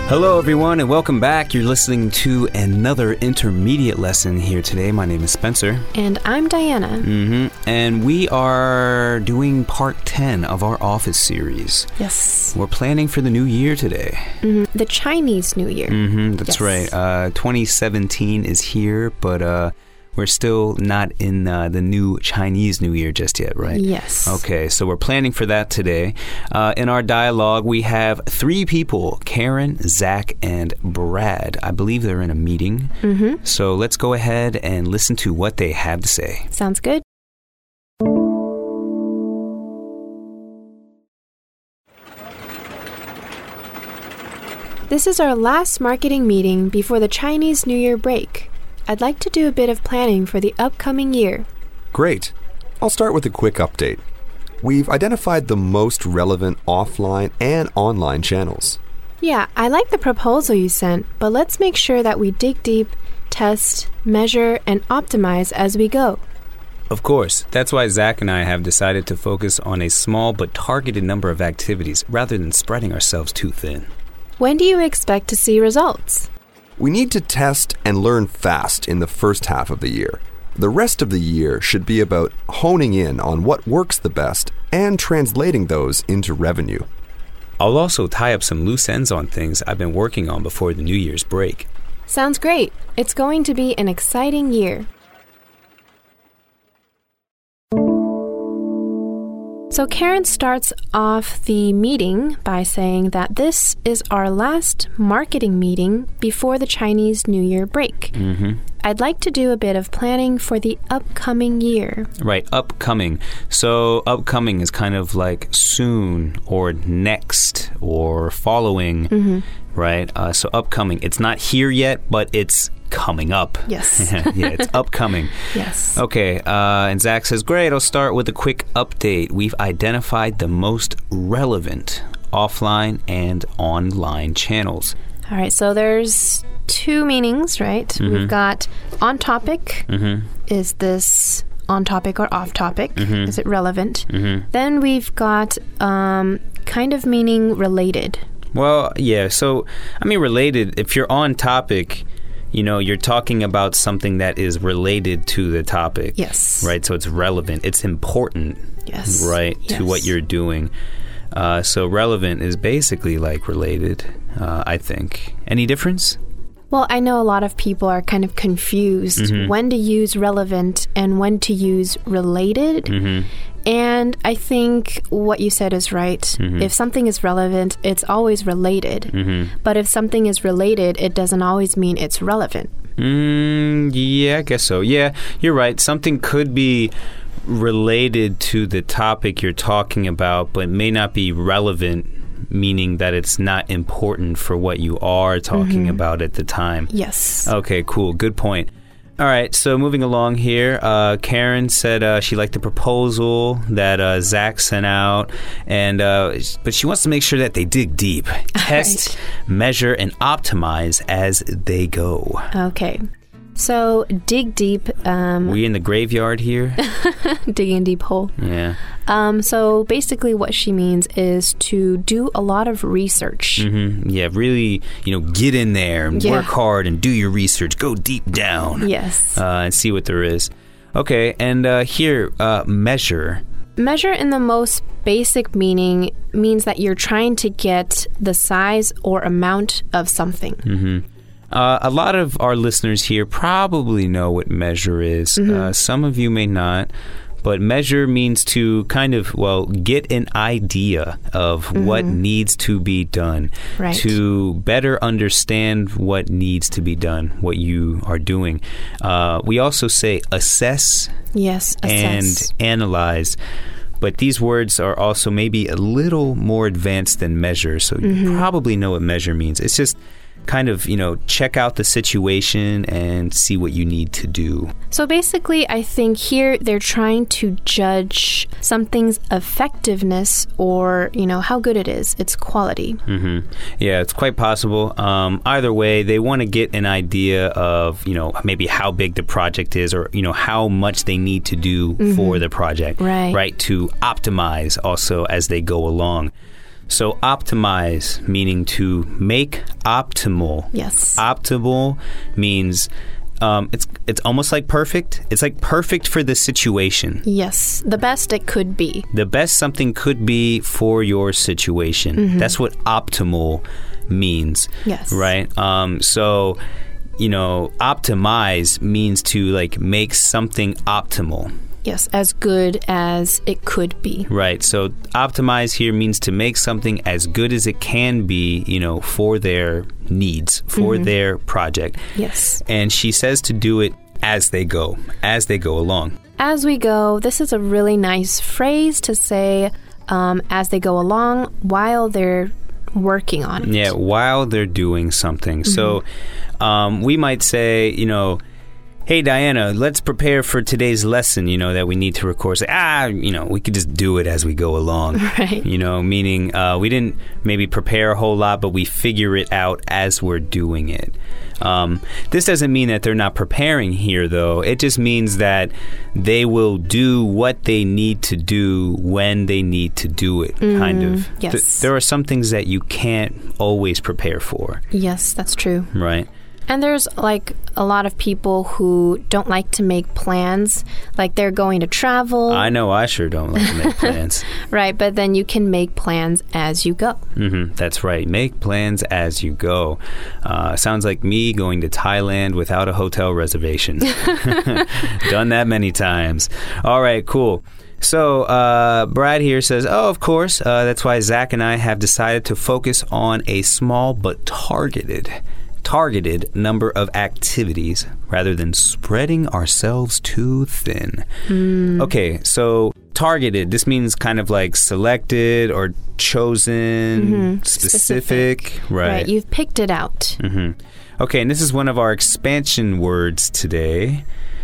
Hello, everyone, and welcome back. You're listening to another intermediate lesson here today. My name is Spencer. And I'm Diana. And we are doing part 10 of our Office series. Yes. We're planning for the new year today. The Chinese New Year. That's right. 2017 is here, but we're still not in the new Chinese New Year just yet, right? Yes. Okay, so we're planning for that today. In our dialogue, we have three people, Karen, Zach, and Brad. I believe they're in a meeting. So let's go ahead and listen to what they have to say. Sounds good. This is our last marketing meeting before the Chinese New Year break. I'd like to do a bit of planning for the upcoming year. Great. I'll start with a quick update. We've identified the most relevant offline and online channels. Yeah, I like the proposal you sent, but let's make sure that we dig deep, test, measure, and optimize as we go. Of course. That's why Zach and I have decided to focus on a small but targeted number of activities rather than spreading ourselves too thin. When do you expect to see results? We need to test and learn fast in the first half of the year. The rest of the year should be about honing in on what works the best and translating those into revenue. I'll also tie up some loose ends on things I've been working on before the New Year's break. Sounds great. It's going to be an exciting year. So Karen starts off the meeting by saying that this is our last marketing meeting before the Chinese New Year break. I'd like to do a bit of planning for the upcoming year. Right, upcoming. So upcoming is kind of like soon or next or following, right? So upcoming. It's not here yet, but it's coming up. Yes. Yeah, it's upcoming. Yes. Okay, and Zach says, great, I'll start with a quick update. We've identified the most relevant offline and online channels. All right, so there's two meanings, right? We've got on topic. Is this on topic or off topic? Is it relevant? Then we've got kind of meaning related. Well, yeah, so, I mean, related, if you're on topic, you know, you're talking about something that is related to the topic. Yes. Right? So it's relevant. It's important. Yes. Right? Yes. To what you're doing. So relevant is basically like related, I think. Any difference? Well, I know a lot of people are kind of confused when to use relevant and when to use related. And I think what you said is right. If something is relevant, it's always related. But if something is related, it doesn't always mean it's relevant. Yeah, I guess so. Yeah, you're right. Something could be related to the topic you're talking about, but may not be relevant, meaning that it's not important for what you are talking about at the time. Yes. Okay, cool. Good point. All right, so moving along here, Karen said she liked the proposal that Zach sent out, and but she wants to make sure that they dig deep, test, measure, and optimize as they go. Okay. So, dig deep. We in the graveyard here? Digging a deep hole. Yeah. So, basically what she means is to do a lot of research. Yeah, really, get in there and work hard and do your research. Go deep down. Yes. And see what there is. Okay, and here, measure. Measure in the most basic meaning means that you're trying to get the size or amount of something. A lot of our listeners here probably know what measure is. Some of you may not. But measure means to kind of, get an idea of what needs to be done. Right. To better understand what needs to be done, what you are doing. We also say assess. Yes, assess. And analyze. But these words are also maybe a little more advanced than measure. So you probably know what measure means. It's just kind of, check out the situation and see what you need to do. So basically, I think here they're trying to judge something's effectiveness or, how good it is, its quality. Yeah, it's quite possible. Either way, they want to get an idea of, maybe how big the project is or, how much they need to do for the project. Right. To optimize also as they go along. So optimize, meaning to make optimal. Yes. Optimal means it's almost like perfect. It's like perfect for the situation. Yes. The best it could be. The best something could be for your situation. That's what optimal means. Yes. Right? So, optimize means to like make something optimal. Yes, as good as it could be. Right. So optimize here means to make something as good as it can be, for their needs, for their project. Yes. And she says to do it as they go along. As we go, this is a really nice phrase to say as they go along while they're working on it. Yeah, while they're doing something. So we might say, hey, Diana, let's prepare for today's lesson, that we need to record. Say, we could just do it as we go along. Right. Meaning we didn't maybe prepare a whole lot, but we figure it out as we're doing it. This doesn't mean that they're not preparing here, though. It just means that they will do what they need to do when they need to do it, kind of. Yes. There are some things that you can't always prepare for. Yes, that's true. Right. And there's like a lot of people who don't like to make plans, like they're going to travel. I know I sure don't like to make plans. Right, but then you can make plans as you go. That's right. Make plans as you go. Sounds like me going to Thailand without a hotel reservation. Done that many times. All right, cool. So Brad here says, of course, that's why Zach and I have decided to focus on a small but targeted number of activities rather than spreading ourselves too thin. Okay, so targeted, this means kind of like selected or chosen, specific. Right. You've picked it out. Okay, and this is one of our expansion words today.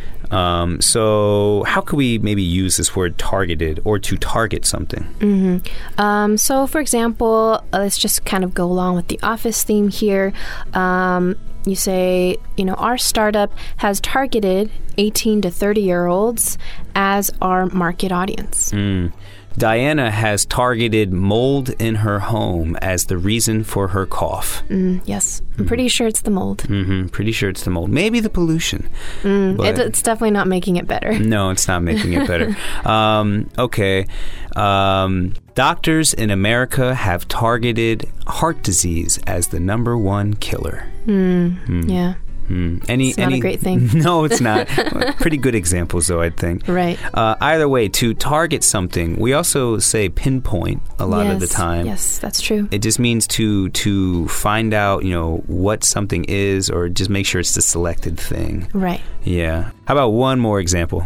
So how could we maybe use this word targeted or to target something? So, for example, let's just kind of go along with the office theme here. You say, our startup has targeted 18 to 30-year-olds as our market audience. Diana has targeted mold in her home as the reason for her cough. Yes, I'm pretty sure it's the mold. Pretty sure it's the mold. Maybe the pollution. It's definitely not making it better. No, it's not making it better. Okay. Doctors in America have targeted heart disease as the number one killer. Yeah. It's not a great thing. No, it's not. Pretty good examples, though, I think. Right. Either way, to target something, we also say pinpoint a lot of the time. Yes, that's true. It just means to find out, what something is, or just make sure it's the selected thing. Right. Yeah. How about one more example?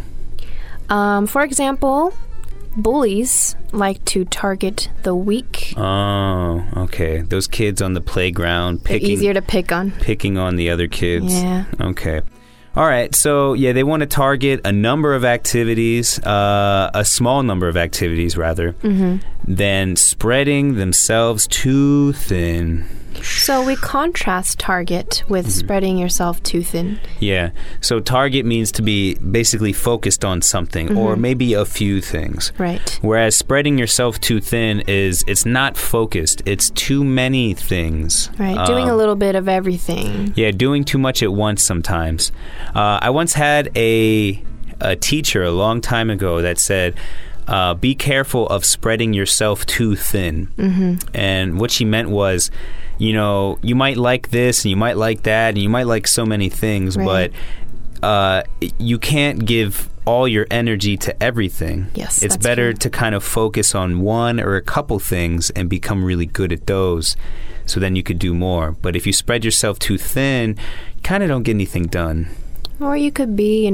For example, bullies like to target the weak. Oh, okay. Those kids on the playground easier to pick on. Picking on the other kids. Yeah. Okay. All right. So, yeah, they want to target a number of activities, a small number of activities, rather, than spreading themselves too thin. So we contrast target with spreading yourself too thin. Yeah. So target means to be basically focused on something or maybe a few things. Right. Whereas spreading yourself too thin it's not focused. It's too many things. Right. Doing a little bit of everything. Yeah, doing too much at once sometimes. I once had a teacher a long time ago that said, be careful of spreading yourself too thin. And what she meant was, you might like this and you might like that and you might like so many things, right. but you can't give all your energy to everything. Yes, it's better to kind of focus on one or a couple things and become really good at those, so then you could do more. But if you spread yourself too thin, you kind of don't get anything done. Or you could be,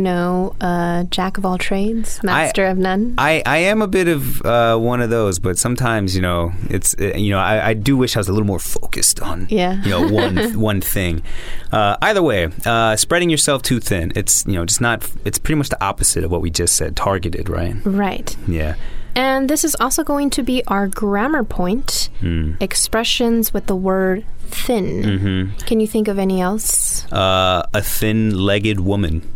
jack of all trades, master of none. I am a bit of one of those, but sometimes, it's, I do wish I was a little more focused on, one thing. Either way, spreading yourself too thin, it's, just not, it's pretty much the opposite of what we just said, targeted, right? Right. Yeah. And this is also going to be our grammar point, expressions with the word thin. Can you think of any else? A thin-legged woman.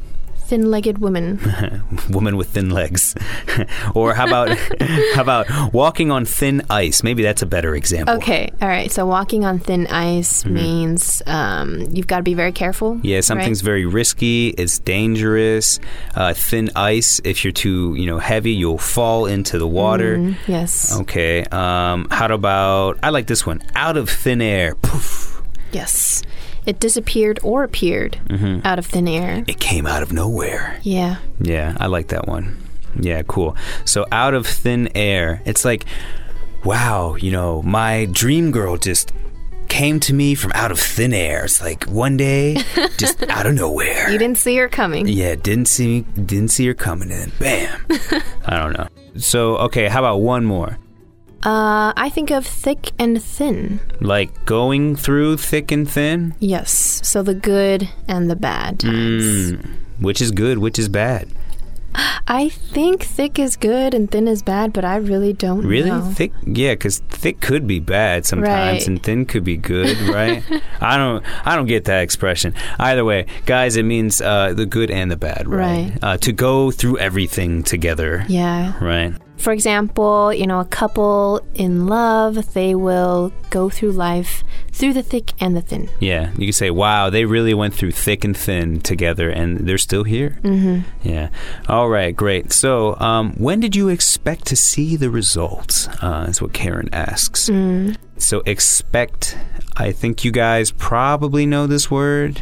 thin-legged woman. Woman with thin legs. Or how about walking on thin ice? Maybe that's a better example. Okay, all right. So walking on thin ice means you've got to be very careful. Yeah, something's very risky. It's dangerous. Thin ice, if you're too heavy, you'll fall into the water. Yes. Okay. How about, I like this one, out of thin air. Poof. Yes. It disappeared or appeared out of thin air. It came out of nowhere. Yeah. Yeah, I like that one. Yeah, cool. So out of thin air, it's like, wow, my dream girl just came to me from out of thin air. It's like one day, just out of nowhere. You didn't see her coming. Yeah, didn't see her coming in. Bam. I don't know. So, okay, how about one more? I think of thick and thin. Like going through thick and thin? Yes. So the good and the bad times. Which is good, which is bad? I think thick is good and thin is bad, but I really don't know. Really? Thick? Yeah, because thick could be bad sometimes, right. And thin could be good, right? I don't get that expression. Either way, guys, it means the good and the bad, right? To go through everything together. Yeah. Right. For example, a couple in love, they will go through life through the thick and the thin. Yeah, you can say, wow, they really went through thick and thin together, and they're still here. Yeah. All right, great. So, when did you expect to see the results? That's what Karen asks. So, expect, I think you guys probably know this word,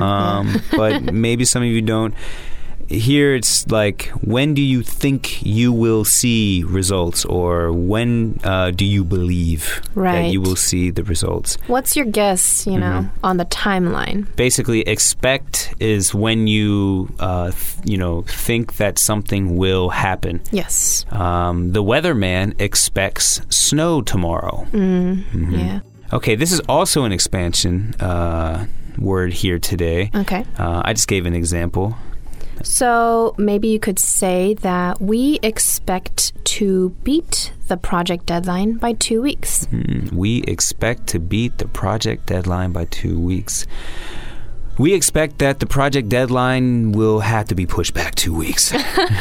but maybe some of you don't. Here it's like, when do you think you will see results, or when do you believe that you will see the results? What's your guess, on the timeline? Basically, expect is when you, think that something will happen. Yes. The weatherman expects snow tomorrow. Yeah. Okay, this is also an expansion word here today. Okay. I just gave an example. So maybe you could say that we expect to beat the project deadline by 2 weeks. We expect to beat the project deadline by 2 weeks. We expect that the project deadline will have to be pushed back 2 weeks.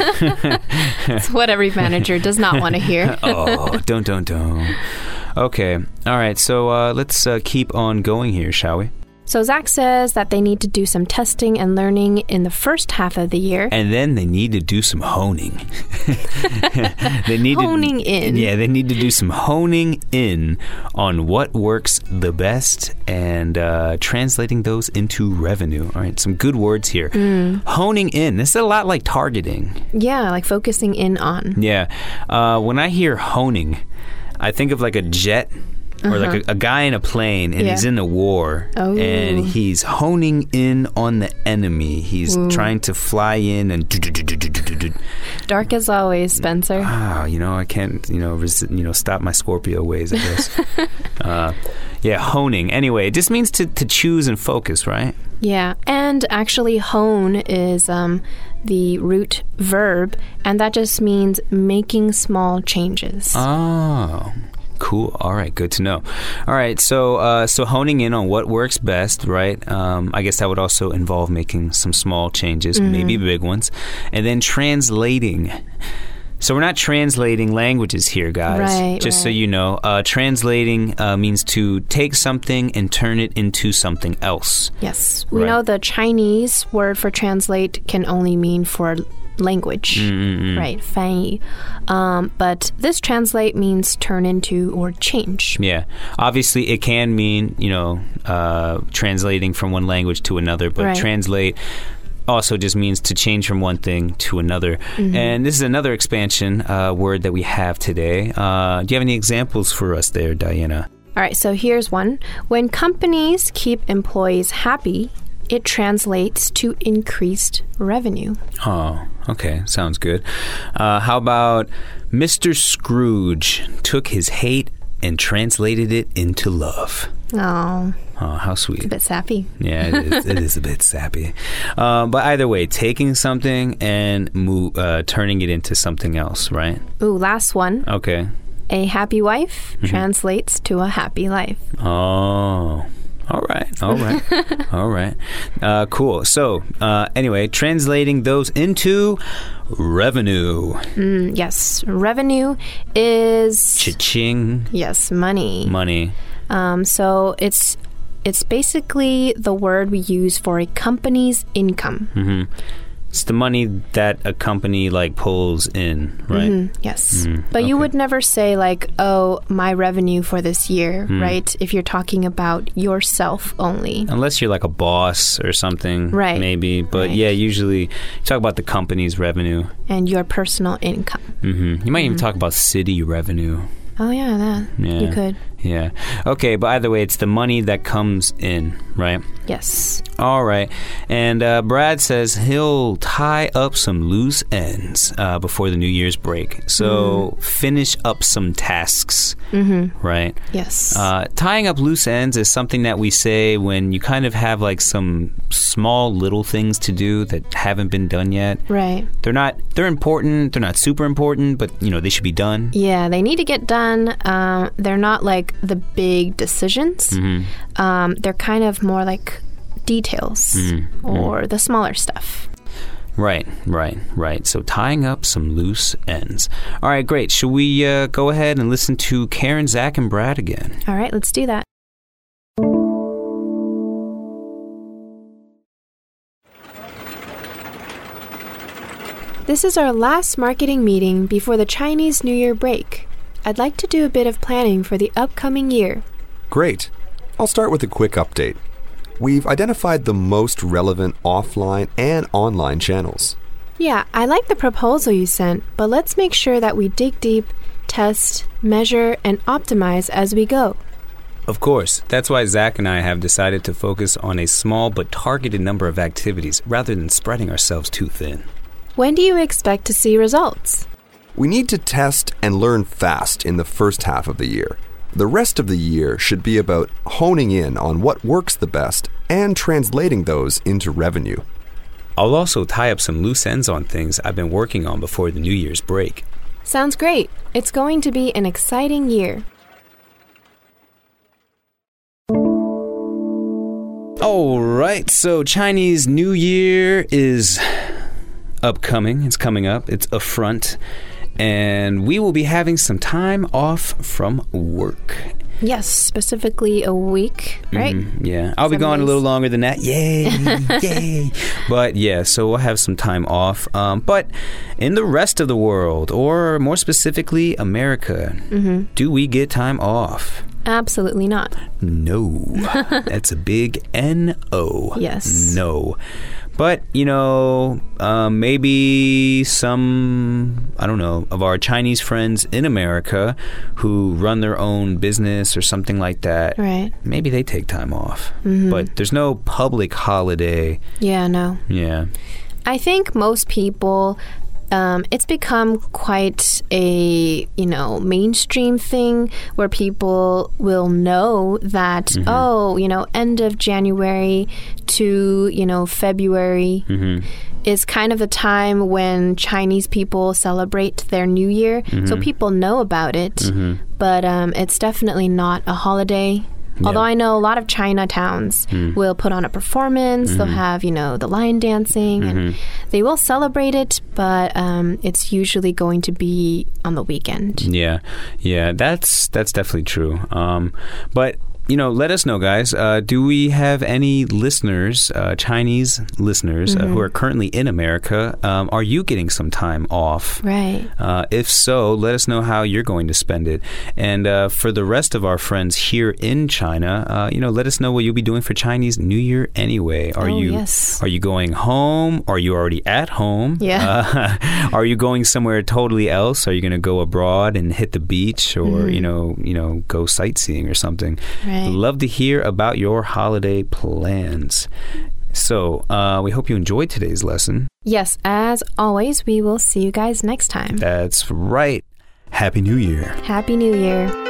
That's what every manager does not want to hear. Oh, don't. Okay. All right. So let's keep on going here, shall we? So Zach says that they need to do some testing and learning in the first half of the year. And then they need to do some honing. They need honing in. Yeah, they need to do some honing in on what works the best and translating those into revenue. All right, some good words here. Honing in. This is a lot like targeting. Yeah, like focusing in on. Yeah. When I hear honing, I think of like a jet. Or like a guy in a plane, and he's in a war, and he's honing in on the enemy. He's trying to fly in and... Dark as always, Spencer. Wow, I can't, stop my Scorpio ways, I guess. Yeah, honing. Anyway, it just means to choose and focus, right? Yeah, and actually hone is the root verb, and that just means making small changes. Oh, cool. All right. Good to know. All right. So honing in on what works best, right? I guess that would also involve making some small changes, maybe big ones, and then translating. So we're not translating languages here, guys. Right, Just so you know, translating means to take something and turn it into something else. Yes. We know the Chinese word for translate can only mean for language, right? 翻译. But this translate means turn into or change. Yeah. Obviously, it can mean, translating from one language to another, but translate also just means to change from one thing to another. And this is another expansion word that we have today. Do you have any examples for us there, Diana? All right, so here's one. When companies keep employees happy, it translates to increased revenue. Oh, okay. Sounds good. How about Mr. Scrooge took his hate and translated it into love? Oh, how sweet. It's a bit sappy. Yeah, it is a bit sappy. But either way, taking something and turning it into something else, right? Ooh, last one. Okay. A happy wife translates to a happy life. Oh, All right. Cool. So, anyway, translating those into revenue. Yes. Revenue is... Cha-ching. Yes, money. Money. So it's basically the word we use for a company's income. Mm-hmm. It's the money that a company like pulls in, right? Mm-hmm. Yes. But you would never say like, oh, my revenue for this year, right? If you're talking about yourself only. Unless you're like a boss or something, right? Maybe. But yeah, usually you talk about the company's revenue. And your personal income. Mm-hmm. You might even talk about city revenue. Oh, yeah, you could. Yeah. Okay, but either way, it's the money that comes in, right? Yes. All right. And Brad says he'll tie up some loose ends before the New Year's break. So finish up some tasks, right? Yes. Tying up loose ends is something that we say when you kind of have like some small little things to do that haven't been done yet. Right. They're important. They're not super important, but, they should be done. Yeah, they need to get done. They're not like the big decisions. They're kind of more like details or the smaller stuff. Right. So tying up some loose ends. All right, great. Should we go ahead and listen to Karen, Zach, and Brad again? All right, let's do that. This is our last marketing meeting before the Chinese New Year break. I'd like to do a bit of planning for the upcoming year. Great. I'll start with a quick update. We've identified the most relevant offline and online channels. Yeah, I like the proposal you sent, but let's make sure that we dig deep, test, measure, and optimize as we go. Of course. That's why Zach and I have decided to focus on a small but targeted number of activities rather than spreading ourselves too thin. When do you expect to see results? We need to test and learn fast in the first half of the year. The rest of the year should be about honing in on what works the best and translating those into revenue. I'll also tie up some loose ends on things I've been working on before the New Year's break. Sounds great. It's going to be an exciting year. All right, so Chinese New Year is upcoming. It's coming up. It's a front. And we will be having some time off from work. Yes, specifically a week, right? Yeah. I'll be gone a little longer than that. Yay! Yay! But yeah, so we'll have some time off. But in the rest of the world, or more specifically, America, do we get time off? Absolutely not. No. That's a big N-O. Yes. No. But, maybe some, I don't know, of our Chinese friends in America who run their own business or something like that. Right. Maybe they take time off. But there's no public holiday. Yeah, no. Yeah. I think most people... it's become quite a, mainstream thing where people will know that, end of January to, February is kind of the time when Chinese people celebrate their New Year. So people know about it, but it's definitely not a holiday. Although I know a lot of Chinatowns will put on a performance, they'll have, the lion dancing, and they will celebrate it, but it's usually going to be on the weekend. Yeah, that's definitely true. But let us know, guys. Do we have any listeners, Chinese listeners, who are currently in America? Are you getting some time off? Right. If so, let us know how you're going to spend it. And for the rest of our friends here in China, let us know what you'll be doing for Chinese New Year anyway. Are you going home? Are you already at home? Yeah. Are you going somewhere totally else? Are you going to go abroad and hit the beach, or go sightseeing or something? Right. Love to hear about your holiday plans. So, we hope you enjoyed today's lesson. Yes, as always, we will see you guys next time. That's right. Happy New Year. Happy New Year.